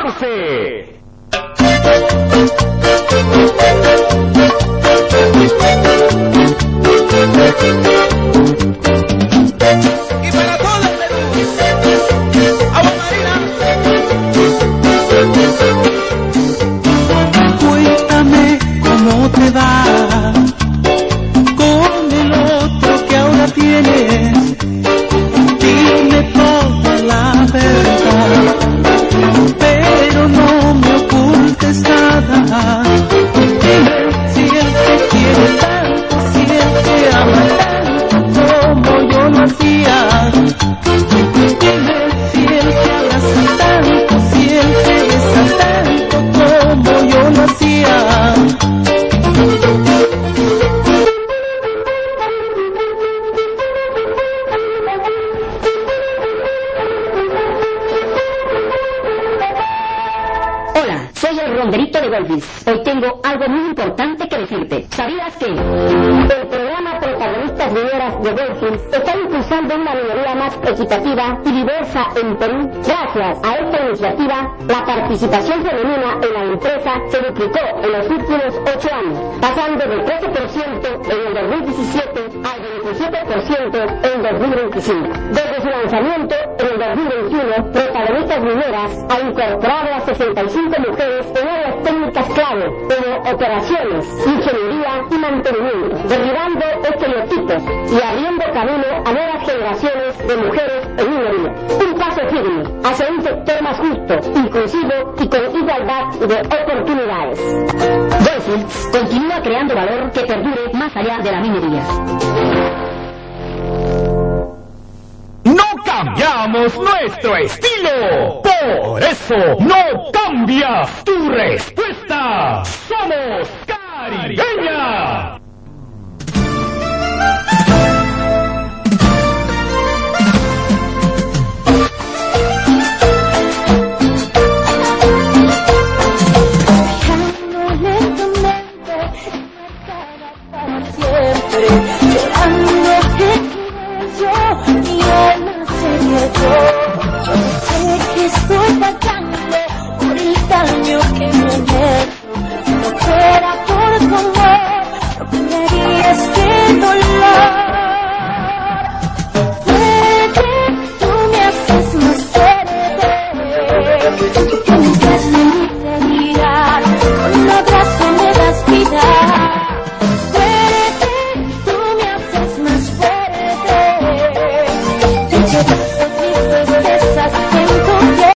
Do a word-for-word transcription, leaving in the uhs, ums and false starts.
catorce. Y para todo el Perú, agua marina. Cuéntame cómo te va con el otro que ahora tienes. Dime toda la verdad, pero no me ocultes nada. Dime si él te quiere tanto, si él te ama tanto como yo lo hacía. Dime si él te abraza tanto, si él te besa tanto como yo lo hacía. Hola, soy el ronderito de Golfis. Hoy tengo algo muy importante que decirte. ¿Sabías que el programa Protagonistas Mineras de Golfis está impulsando una minería más equitativa y diversa en Perú? Gracias a esta iniciativa, la participación femenina en la empresa se duplicó en los últimos ocho años, pasando del trece por ciento en el dos mil diecisiete al veintisiete por ciento en dos mil veinticinco. Desde su lanzamiento en el dos mil veintiuno, Protagonistas Mineras ha incorporado a sesenta y cinco mujeres en áreas técnicas clave como operaciones, ingeniería y mantenimiento, derribando estereotipos y abriendo camino a nuevas generaciones de mujeres en minería. Un paso firme hacia un sector más justo, inclusivo y con igualdad de oportunidades. Goldfields continúa creando valor que perdure más allá de la minería. No cambiamos nuestro estilo. Por eso no cambias tu respuesta. Somos Caribeña. Siempre llorando que yo y él no sería yo. Yo sé que estoy pagando por el daño que me han hecho. Si no fuera por tu amor, no cambiarías que dolor. Puede, tú me haces más fuerte. Tú tienes que ser